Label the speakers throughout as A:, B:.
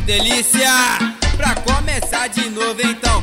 A: delícia. Pra começar de novo então,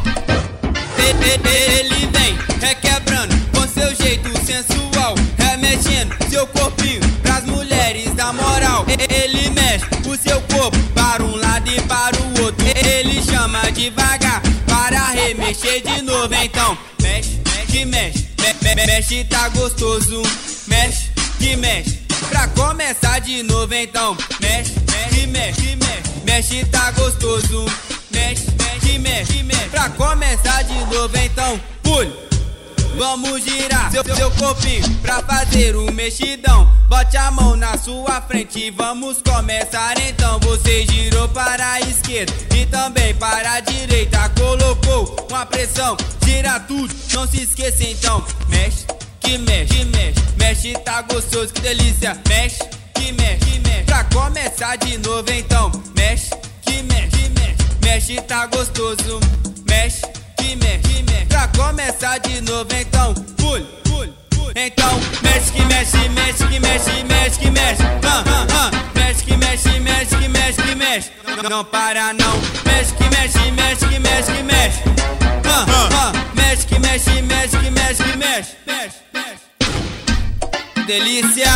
A: ele vem requebrando com seu jeito sensual, remexendo seu corpinho pras mulheres da moral. Ele mexe o seu corpo para um lado e para o outro. Ele chama devagar para remexer de novo então. Mexe, que mexe, mexe tá gostoso. Mexe, que mexe. Pra começar de novo então, mexe, que mexe, mexe tá gostoso. Mexe, que mexe, pra começar de novo então, pule. Vamos girar seu corpinho pra fazer o mexidão. Bote a mão na sua frente e vamos começar então. Você girou para a esquerda e também para a direita. Colocou uma pressão, gira tudo, não se esqueça então. Mexe, que mexe, mexe tá gostoso, que delícia. Mexe, que mexe, pra começar de novo então. Mexe, que mexe, mexe tá gostoso. Mexe, que mexe, pra começar de novo então. Pule, pule, pule. Então mexe, que mexe, mexe, que mexe, mexe, que mexe. Mexe, que mexe, mexe, que mexe, que mexe. Não para não. Mexe, que mexe, mexe, que mexe, que mexe. Mexe, que mexe, mexe, que mexe, que mexe. Mexe, mexe. Delícia.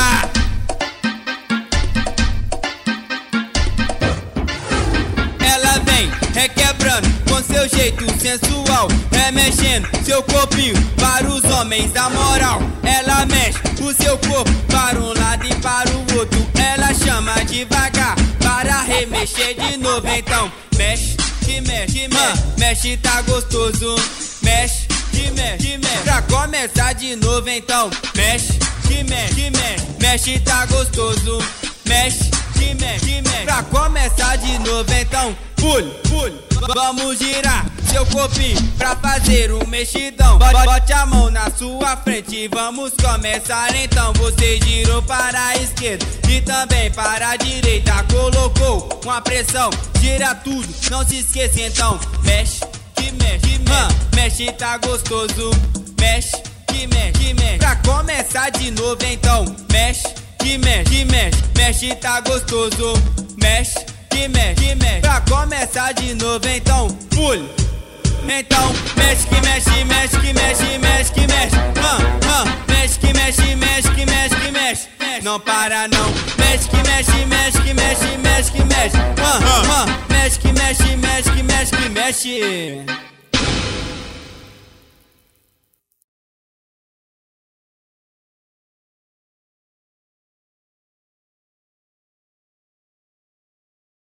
A: Ela vem requebrando com seu jeito sensual, remexendo seu corpinho para os homens da moral. Ela mexe o seu corpo para um lado e para o outro. Ela chama devagar para remexer de novo então. Mexe, que mexe, mexe tá gostoso. Mexe, que mexe, pra começar de novo então. Mexe, que mexe, mexe tá gostoso. Mexe, que mexe, pra começar de novo então. Pule, pule. Vamos girar seu corpinho pra fazer o mexidão. Bote a mão na sua frente e vamos começar então. Você girou para a esquerda e também para a direita. Colocou uma pressão, gira tudo, não se esqueça então. Mexe, que mexe, mexe tá gostoso. Mexe, que mexe, pra começar de novo então. Mexe, que mexe, mexe tá gostoso. Mexe, que mexe, pra começar de novo então. Pule. Então mexe, que mexe, mexe, que mexe, mexe, que mexe. Mexe, que mexe, mexe, que mexe, que mexe. Não para não. Mexe, que mexe, mexe, que mexe, mexe, que mexe. Mexe, que mexe, mexe, que mexe, que mexe.